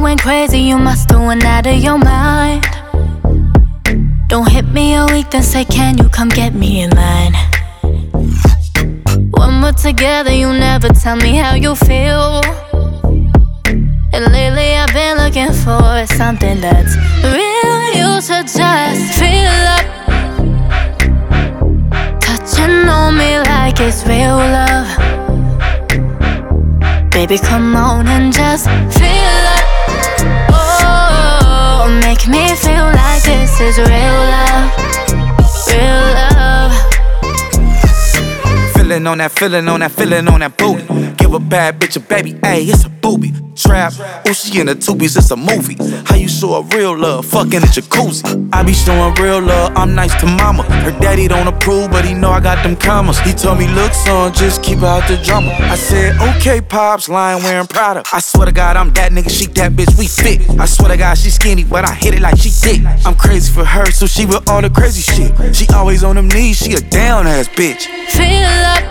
went crazy, you must have went out of your mind. Don't hit me a week, then say, can you come get me in line? When we're together, you never tell me how you feel. And lately I've been looking for something that's real. You should just feel up, touching on me like it's real love. Baby, come on and just feel up. Oh, make me feel like this is real love. Real love. Feeling on that, feeling on that, feeling on that booty. Give a bad bitch a baby, ayy, it's a booby. Trap, ooh, she in the tubies, it's a movie. How you show a real love, fucking a jacuzzi. I be showing real love, I'm nice to mama. Her daddy don't approve, but he know I got them commas. He told me, look son, just keep out the drama. I said, okay pops, lying wearing Prada. I swear to God, I'm that nigga, she that bitch, we fit. I swear to God, she skinny, but I hit it like she thick. I'm crazy for her, so she with all the crazy shit. She always on them knees, she a down ass bitch. Feel up,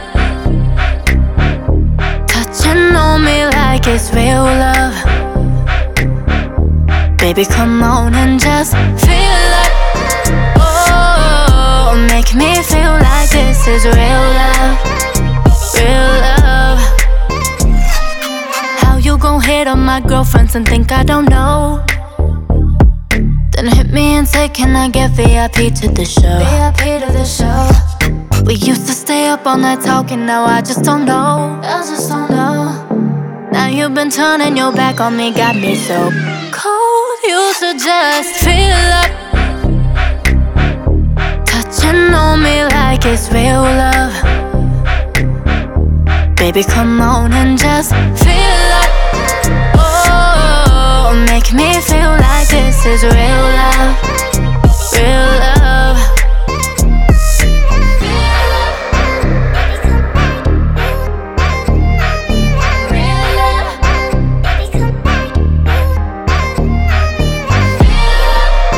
touching on me like it's real love. Baby, come on and just feel up. Oh, make me feel like this is real love. Real love. How you gon' hate on my girlfriends and think I don't know? Then hit me and say, can I get VIP to the show? VIP to the show. We used to stay up all night talking, now I just don't know. I just don't know. Now you've been turning your back on me, got me so cold. You should just feel up, touching on me like it's real love. Baby, come on and just feel up. Oh, make me feel like this is real love.